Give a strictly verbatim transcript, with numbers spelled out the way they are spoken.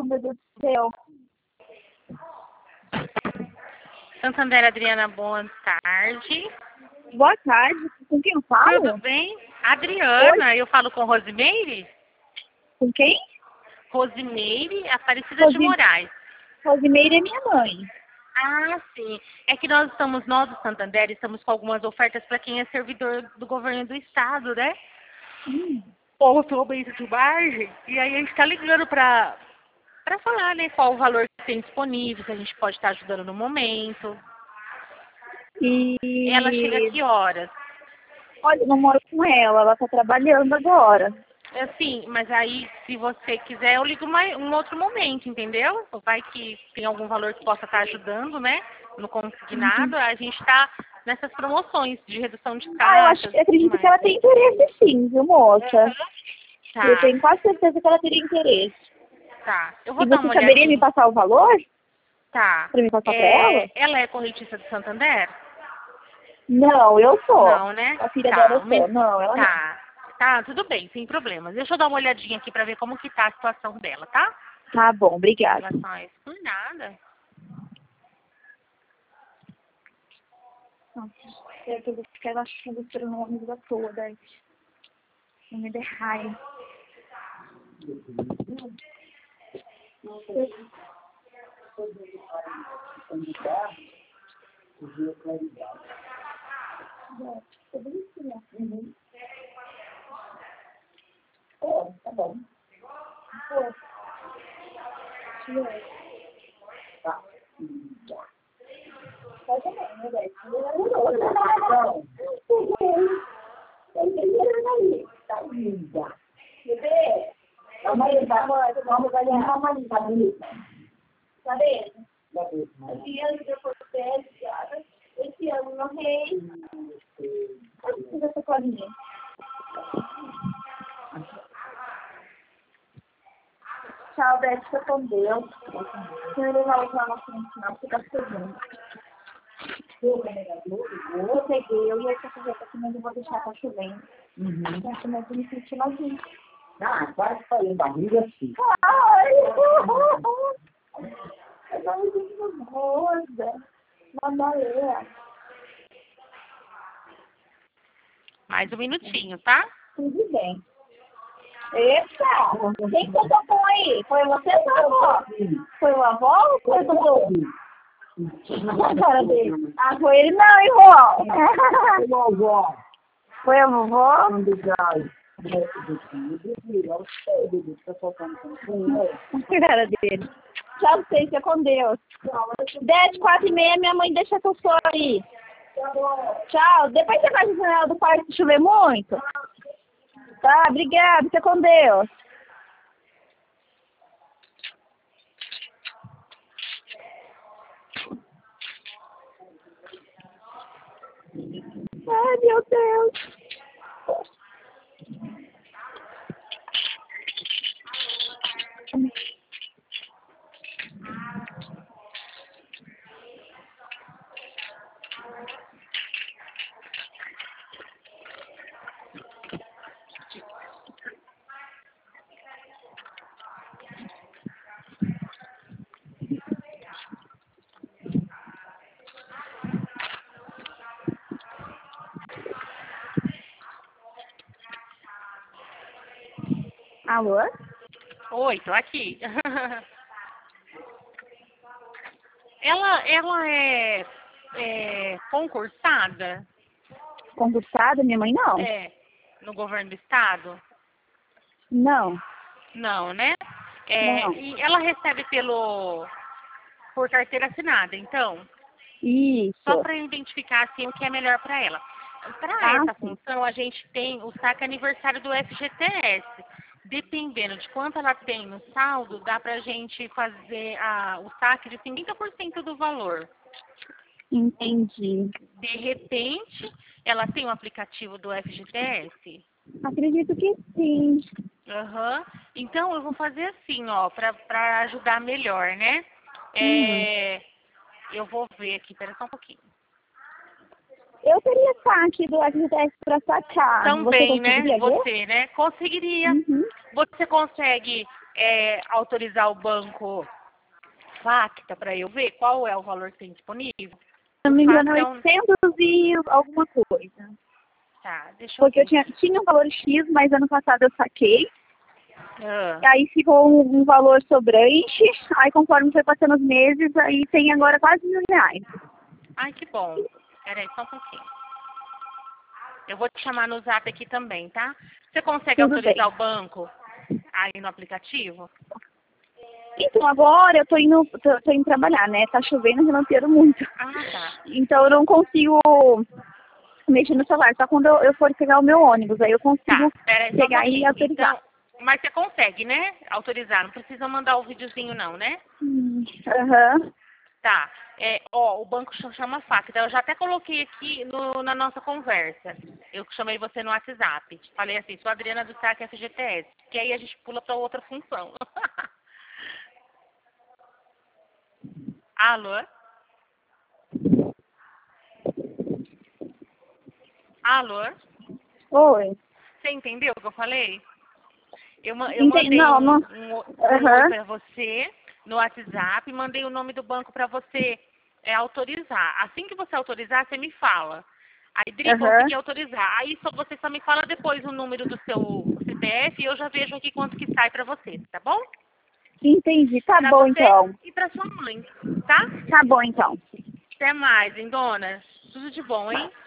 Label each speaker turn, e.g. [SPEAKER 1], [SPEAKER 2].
[SPEAKER 1] meu Deus do céu.
[SPEAKER 2] Santander, Adriana, boa tarde.
[SPEAKER 1] Boa tarde. Com quem eu falo?
[SPEAKER 2] Tudo bem? Adriana,
[SPEAKER 1] Oi?
[SPEAKER 2] eu falo com Rosimeire?
[SPEAKER 1] Com quem?
[SPEAKER 2] Rosimeire Aparecida
[SPEAKER 1] Rosi...
[SPEAKER 2] de Moraes.
[SPEAKER 1] Rosimeire é minha mãe.
[SPEAKER 2] Ah, sim. É que nós estamos, nós do Santander, estamos com algumas ofertas para quem é servidor do governo do estado, né?
[SPEAKER 1] Hum.
[SPEAKER 2] Ou aumento de margem. E aí a gente está ligando para para falar, né, qual o valor que tem disponível, se a gente pode estar ajudando no momento.
[SPEAKER 1] E...
[SPEAKER 2] Ela chega a que horas?
[SPEAKER 1] Olha, eu não moro com ela, ela tá trabalhando agora.
[SPEAKER 2] Assim, mas aí, se você quiser, eu ligo mais, um outro momento, entendeu? Vai que tem algum valor que possa estar ajudando, né? No consignado,
[SPEAKER 1] Uhum.
[SPEAKER 2] a gente está nessas promoções de redução de
[SPEAKER 1] Ah, eu acho
[SPEAKER 2] taxas
[SPEAKER 1] que
[SPEAKER 2] e tudo
[SPEAKER 1] acredito
[SPEAKER 2] mais.
[SPEAKER 1] que ela tem interesse sim, viu, moça? Eu
[SPEAKER 2] Tá,
[SPEAKER 1] tenho quase certeza que ela teria interesse.
[SPEAKER 2] tá. Eu
[SPEAKER 1] E
[SPEAKER 2] vou dar
[SPEAKER 1] você
[SPEAKER 2] uma
[SPEAKER 1] saberia me
[SPEAKER 2] olhadinha.
[SPEAKER 1] passar o valor?
[SPEAKER 2] Tá.
[SPEAKER 1] Pra me passar pra ela?
[SPEAKER 2] É, ela é correntista do Santander?
[SPEAKER 1] Não, eu sou.
[SPEAKER 2] Não, né?
[SPEAKER 1] A filha dela
[SPEAKER 2] Tá.
[SPEAKER 1] eu
[SPEAKER 2] um
[SPEAKER 1] sou.
[SPEAKER 2] min-
[SPEAKER 1] Não, ela não.
[SPEAKER 2] Tá. Tá, tudo bem, sem problemas. Deixa eu dar uma olhadinha aqui para ver como que tá a situação dela, tá?
[SPEAKER 1] Tá bom, obrigada.
[SPEAKER 2] Relações. Por nada.
[SPEAKER 1] Nossa, eu tô ficando achando os pronomes da toda. Não me dê raiva. Pô, tá bom. Pô. Tá. Tá também, né, velho? Tá linda. Bebê, vamos aí, vamos, vamos ganhar uma linda bonita. Tá vendo? Esse ano eu for sete, esse ano no rei. Pode fazer essa colinha. Tchau, Beth, fica com Deus. Se eu levar o plano aqui no final, fica chegando. Eu peguei, eu ia essa camiseta aqui, mas eu vou deixar pra chovendo.
[SPEAKER 3] Uhum.
[SPEAKER 1] Eu acho mais bonitinho que lazinho.
[SPEAKER 3] Ah, quase falei, barriga assim.
[SPEAKER 1] Ai! É barriguinha rosa. Uma baleia.
[SPEAKER 2] Mais um minutinho, tá?
[SPEAKER 1] Tudo bem. Eita! Quem que tocou aí? Foi você ou a avó? Foi o avó ou foi o Dudu? A cara dele. Ah, foi ele não, hein, vó?
[SPEAKER 3] Foi a avó.
[SPEAKER 1] Foi a vovó?
[SPEAKER 3] Obrigado.
[SPEAKER 1] A cara dele. Tchau, vocês, fica com Deus. Dez, quatro e meia, minha mãe deixa que eu sou aí. Tchau. Depois você faz a janela do quarto se chover muito? Tá, obrigada, fica com Deus. Ai, meu Deus. Alô?
[SPEAKER 2] Oi, tô aqui. ela, ela é, é concursada?
[SPEAKER 1] Concursada? Minha mãe não.
[SPEAKER 2] É. No governo do estado?
[SPEAKER 1] Não.
[SPEAKER 2] Não, né? É,
[SPEAKER 1] Não.
[SPEAKER 2] e ela recebe pelo por carteira assinada, então?
[SPEAKER 1] Isso.
[SPEAKER 2] Só para identificar assim o que é melhor para ela. Para
[SPEAKER 1] Ah,
[SPEAKER 2] essa
[SPEAKER 1] sim.
[SPEAKER 2] função, a gente tem o saque aniversário do F G T S. Dependendo de quanto ela tem no saldo, dá para a gente fazer a, o saque de cinquenta por cento do valor.
[SPEAKER 1] Entendi.
[SPEAKER 2] De repente, ela tem um aplicativo do F G T S?
[SPEAKER 1] Acredito que sim.
[SPEAKER 2] Aham. Então, eu vou fazer assim, ó, para ajudar melhor, né?
[SPEAKER 1] Hum.
[SPEAKER 2] É, eu vou ver aqui, pera só um pouquinho.
[SPEAKER 1] Eu teria saque do F G T S para sacar.
[SPEAKER 2] Também,
[SPEAKER 1] Você
[SPEAKER 2] né?
[SPEAKER 1] conseguiria ver?
[SPEAKER 2] Você, né? Conseguiria.
[SPEAKER 1] Uhum.
[SPEAKER 2] Você consegue é, autorizar o banco Facta para eu ver qual é o valor que tem disponível?
[SPEAKER 4] Se não me engano,
[SPEAKER 2] Facta é um-
[SPEAKER 4] oitocentos e alguma coisa.
[SPEAKER 2] Tá, deixa eu
[SPEAKER 4] Porque
[SPEAKER 2] ver.
[SPEAKER 4] eu tinha, tinha um valor X, mas ano passado eu saquei.
[SPEAKER 2] Ah,
[SPEAKER 4] Aí ficou um, um valor sobrante. Aí conforme foi passando os meses, aí tem agora quase mil reais.
[SPEAKER 2] ai, que bom. Peraí, só um pouquinho. Eu vou te chamar no zap aqui também, tá? Você consegue
[SPEAKER 4] Tudo
[SPEAKER 2] autorizar
[SPEAKER 4] bem.
[SPEAKER 2] o banco aí no aplicativo?
[SPEAKER 4] Então agora eu tô indo, tô, tô indo trabalhar, né? Tá chovendo e relampeando muito.
[SPEAKER 2] Ah, tá.
[SPEAKER 4] Então eu não consigo mexer no celular. Só quando eu, eu for pegar o meu ônibus, aí eu consigo
[SPEAKER 2] Tá, peraí, só um
[SPEAKER 4] pegar e
[SPEAKER 2] pouquinho.
[SPEAKER 4] autorizar.
[SPEAKER 2] Então, mas você consegue, né? Autorizar. Não precisa mandar o videozinho, não, né?
[SPEAKER 4] Hum, Aham.
[SPEAKER 2] Tá. É, ó, o banco ch- chama Facta. Eu já até coloquei aqui no- na nossa conversa. Eu chamei você no WhatsApp. Falei assim, sou Adriana do Saque F G T S. Que aí a gente pula para outra função. Alô? Alô?
[SPEAKER 4] Oi.
[SPEAKER 2] Você entendeu o que eu falei? Eu, ma- eu
[SPEAKER 4] Entendi.
[SPEAKER 2] mandei
[SPEAKER 4] Não,
[SPEAKER 2] um,
[SPEAKER 4] não.
[SPEAKER 2] um, o- um
[SPEAKER 4] Aham.
[SPEAKER 2] oi para você no WhatsApp, mandei o nome do banco para você é, autorizar. Assim que você autorizar, você me fala. Aí, Dri,
[SPEAKER 4] Aham.
[SPEAKER 2] consegui autorizar. Aí só, você só me fala depois o número do seu C P F e eu já vejo aqui quanto que sai para você, tá bom?
[SPEAKER 4] Entendi. Tá
[SPEAKER 2] Pra
[SPEAKER 4] bom
[SPEAKER 2] você
[SPEAKER 4] então.
[SPEAKER 2] e para sua mãe, tá?
[SPEAKER 4] Tá bom então.
[SPEAKER 2] Até mais, hein, dona? Tudo de bom, hein?